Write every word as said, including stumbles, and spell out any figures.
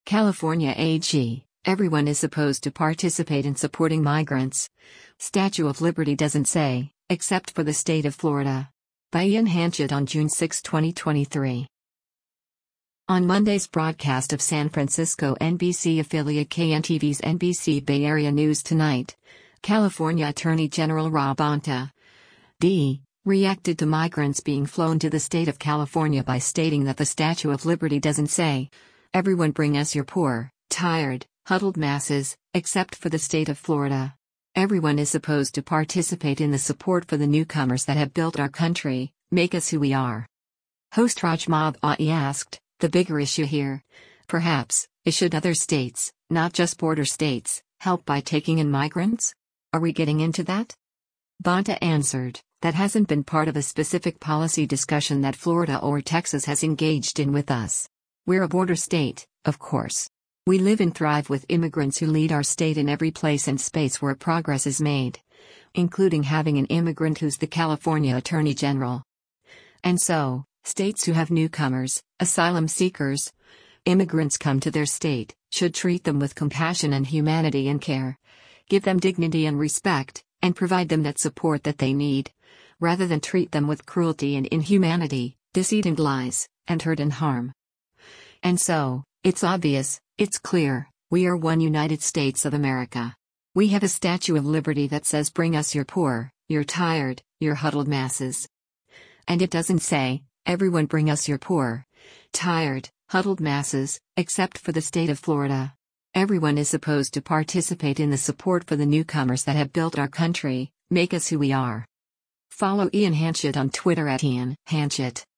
California A G, everyone is supposed to participate in supporting migrants. Statue of Liberty doesn't say, except for the state of Florida. By Ian Hanchett on June sixth, twenty twenty-three. On Monday's broadcast of San Francisco N B C affiliate K N T V's N B C Bay Area News Tonight, California Attorney General Rob Bonta, D. reacted to migrants being flown to the state of California by stating that the Statue of Liberty doesn't say, "Everyone bring us your poor, tired, huddled masses," except for the state of Florida. Everyone is supposed to participate in the support for the newcomers that have built our country, make us who we are. Host Raj Madhavi asked, "The bigger issue here, perhaps, is should other states, not just border states, help by taking in migrants? Are we getting into that?" Bonta answered, "That hasn't been part of a specific policy discussion that Florida or Texas has engaged in with us. We're a border state, of course. We live and thrive with immigrants who lead our state in every place and space where progress is made, including having an immigrant who's the California Attorney General. And so, states who have newcomers, asylum seekers, immigrants come to their state, should treat them with compassion and humanity and care, give them dignity and respect, and provide them that support that they need, rather than treat them with cruelty and inhumanity, deceit and lies, and hurt and harm. And so, it's obvious, it's clear, we are one United States of America. We have a Statue of Liberty that says bring us your poor, your tired, your huddled masses. And it doesn't say, everyone bring us your poor, tired, huddled masses, except for the state of Florida. Everyone is supposed to participate in the support for the newcomers that have built our country, make us who we are." Follow Ian Hanchett on Twitter at Ian Hanchett.